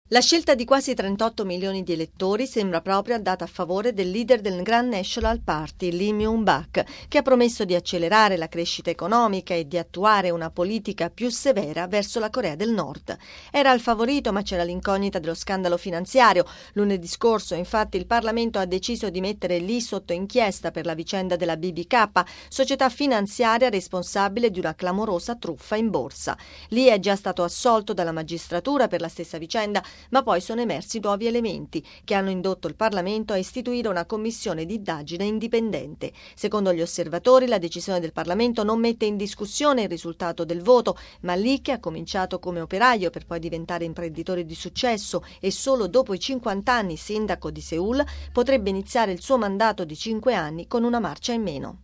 La scelta di quasi 38 milioni di elettori sembra proprio andata a favore del leader del Grand National Party, Lee Myung-bak, che ha promesso di accelerare la crescita economica e di attuare una politica più severa verso la Corea del Nord. Era il favorito, ma c'era l'incognita dello scandalo finanziario. Lunedì scorso, infatti, il Parlamento ha deciso di mettere Lee sotto inchiesta per la vicenda della BBK, società finanziaria responsabile di una clamorosa truffa in borsa. Lee è già stato assolto dalla magistratura per la stessa vicenda, ma poi sono emersi nuovi elementi che hanno indotto il Parlamento a istituire una commissione di indagine indipendente. Secondo gli osservatori, la decisione del Parlamento non mette in discussione il risultato del voto, ma Lee, che ha cominciato come operaio per poi diventare imprenditore di successo e solo dopo i 50 anni sindaco di Seul, potrebbe iniziare il suo mandato di 5 anni con una marcia in meno.